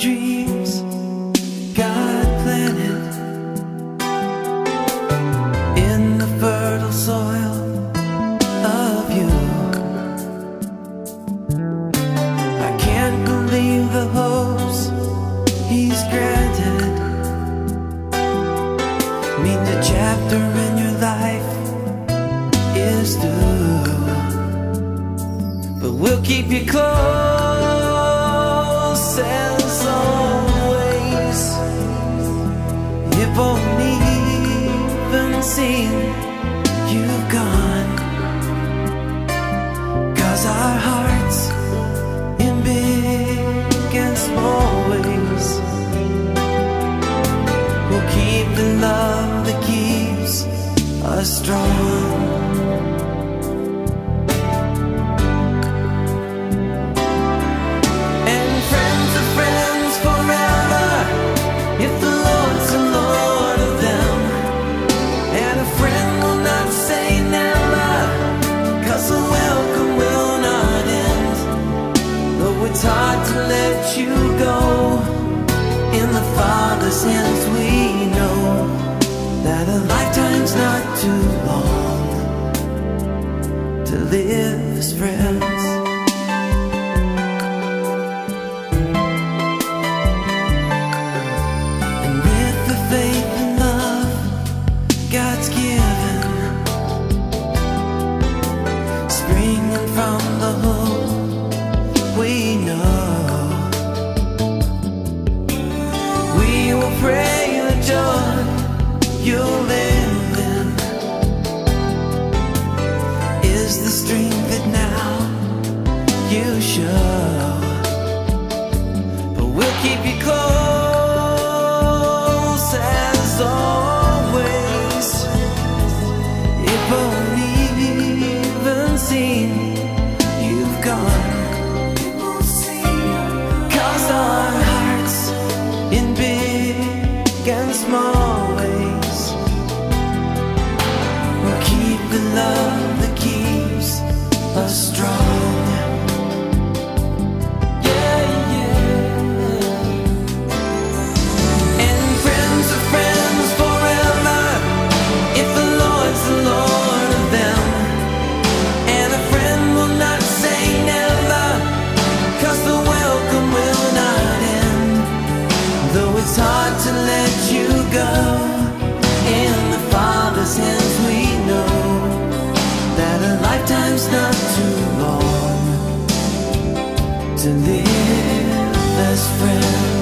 dreams God planted in the fertile soil of you. I can't believe the hopes He's granted. Mean the chapter in your life is through, but we'll keep you close as always. It won't even seem you've gone, 'cause our hearts in big and small ways will keep the love that keeps us strong. It's hard to let you go. In the Father's hands we know that a lifetime's not too long to live as friends. And with the faith and love God's given, springing from the hope we know, we will pray the joy you'll live in is the strength that now you show. But we'll keep you close as always. It won't even seem you've gone, our hearts in big and small ways will keep the love that keeps us strong. Yeah, yeah. And friends are friends forever if the Lord's the Lord of them. And a friend will not say never, 'cause the welcome will not end. Though it's hard to let you go, in the Father's hands we know that a lifetime's not too long to live as friends.